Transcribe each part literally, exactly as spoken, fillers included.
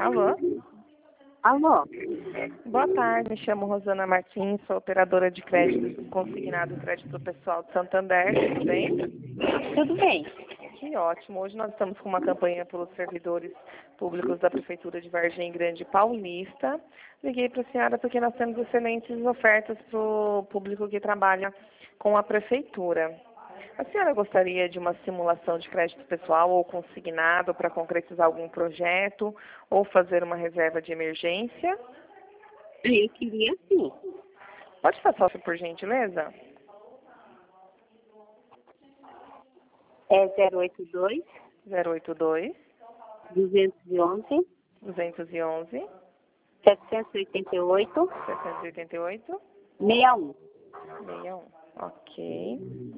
Alô? Alô? Boa tarde, me chamo Rosana Martins, sou operadora de crédito consignado em crédito pessoal de Santander, tudo bem? Tudo bem. Que ótimo, hoje nós estamos com uma campanha pelos servidores públicos da Prefeitura de Vargem Grande Paulista. Liguei para a senhora porque nós temos excelentes ofertas para o público que trabalha com a Prefeitura. A senhora gostaria de uma simulação de crédito pessoal ou consignado para concretizar algum projeto ou fazer uma reserva de emergência? Eu queria sim. Pode passar, por gentileza? É zero oito dois, zero oito dois, duzentos e onze, duzentos e onze, setecentos e oitenta e oito, setecentos e oitenta e oito, sessenta e um. sessenta e um. Ok.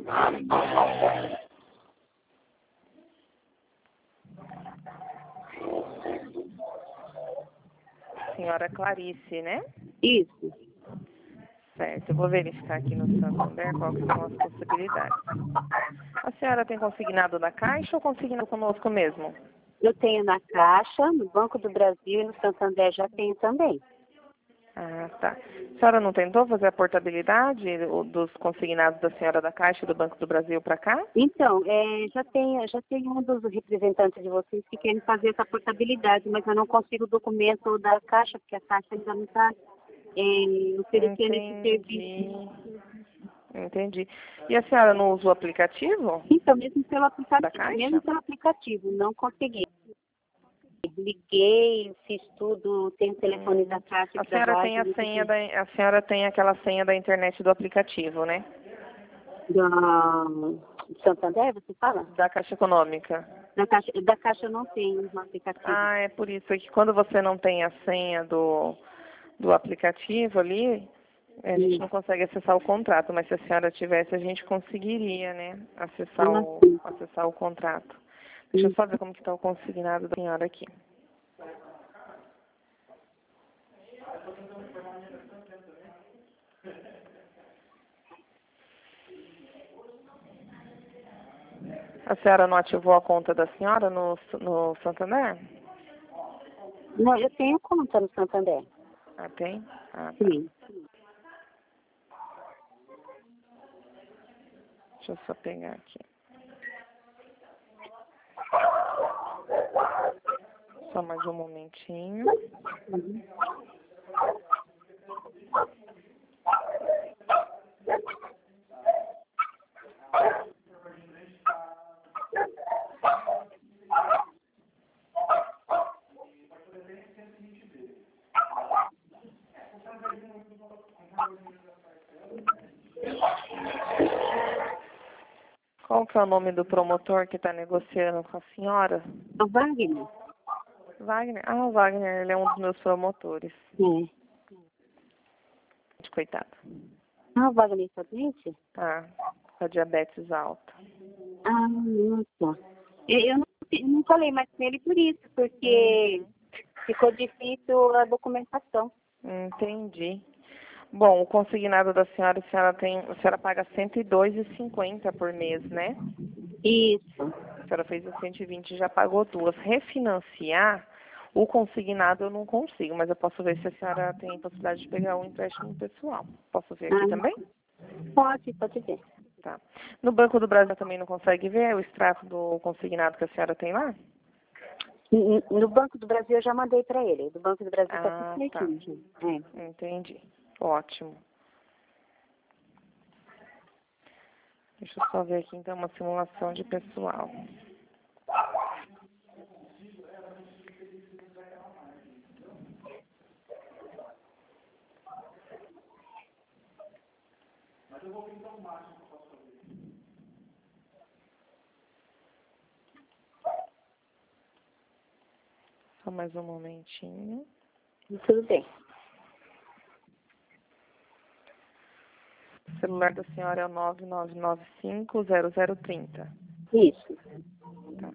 Senhora Clarice, né? Isso. Certo, eu vou verificar aqui no Santander qual que são as possibilidades. A senhora tem consignado na Caixa ou consignado conosco mesmo? Eu tenho na Caixa, no Banco do Brasil e no Santander já tenho também. Ah, tá. A senhora não tentou fazer a portabilidade dos consignados da senhora da Caixa e do Banco do Brasil para cá? Então, é, já tem, já tem um dos representantes de vocês que querem fazer essa portabilidade, mas eu não consigo o documento da Caixa, porque a Caixa ainda não está é, oferecendo esse serviço. Entendi. E a senhora não usa o aplicativo Então, mesmo pelo da aplicativo, Caixa? mesmo pelo aplicativo, não consegui. Liguei, fiz tudo, tem o telefone Hum. da Caixa A que senhora trabalha. tem a senha da, a senhora tem aquela senha da internet do aplicativo, né? Da Santander, você fala? Da Caixa Econômica. Da Caixa, da Caixa eu não tenho no aplicativo. Ah, é por isso que quando você não tem a senha do, do aplicativo ali, a gente Sim. não consegue acessar o contrato, mas se a senhora tivesse, a gente conseguiria, né, acessar Ah, o, sim. acessar o contrato. Deixa eu só ver como que está o consignado da senhora aqui. A senhora não ativou a conta da senhora no, no Santander? Não, eu tenho conta no Santander. Ah, tem? Ah, tá. Sim. Deixa eu só pegar aqui. Só mais um momentinho. Uhum. Qual que é o nome do promotor que está negociando com a senhora? O Wagner? Wagner? Ah, o Wagner, ele é um dos meus promotores. É. Coitado. Ah, o Wagner está doente? Ah, com a diabetes alta. Ah, nossa. Eu, eu, não, eu não falei mais com ele por isso, porque Uhum. ficou difícil a documentação. Entendi. Bom, o consignado da senhora, a senhora, tem, a senhora paga cento e dois reais e cinquenta centavos por mês, né? Isso. A senhora fez as cento e vinte e já pagou duas. Refinanciar, o consignado eu não consigo, mas eu posso ver se a senhora tem possibilidade de pegar um empréstimo pessoal. Posso ver aqui também? Ah, pode, pode ver. Tá. No Banco do Brasil também não consegue ver o extrato do consignado que a senhora tem lá? N- No Banco do Brasil eu já mandei para ele. Do Banco do Brasil está tudo Ah, tá. certinho. É. Entendi. Ótimo. Deixa eu só ver aqui, então, uma simulação de pessoal. Só mais um momentinho. Tudo bem. O celular da senhora é o nove nove nove cinco zero zero três zero. Isso. Tá.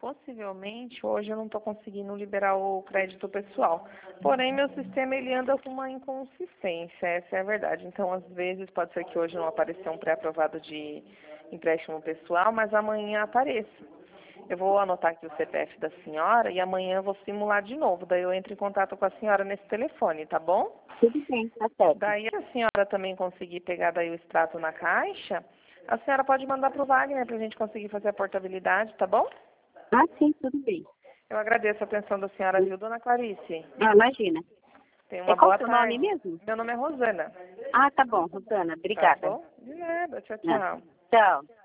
possivelmente hoje eu não estou conseguindo liberar o crédito pessoal. Porém, meu sistema ele anda com uma inconsistência, essa é a verdade. Então, às vezes, pode ser que hoje não apareça um pré-aprovado de empréstimo pessoal, mas amanhã apareça. Eu vou anotar aqui o C P F da senhora e amanhã eu vou simular de novo. Daí eu entro em contato com a senhora nesse telefone, tá bom? Tudo bem, tá certo. Daí a senhora também conseguir pegar daí o extrato na caixa, a senhora pode mandar para o Wagner para a gente conseguir fazer a portabilidade, tá bom? Ah, sim, tudo bem. Eu agradeço a atenção da senhora, viu, dona Clarice? Ah, imagina. Tenha uma É qual boa o seu tarde. nome mesmo? Meu nome é Rosana. Ah, tá bom, Rosana, Tá obrigada. bom? De nada. Tchau, Ah, tchau. tchau.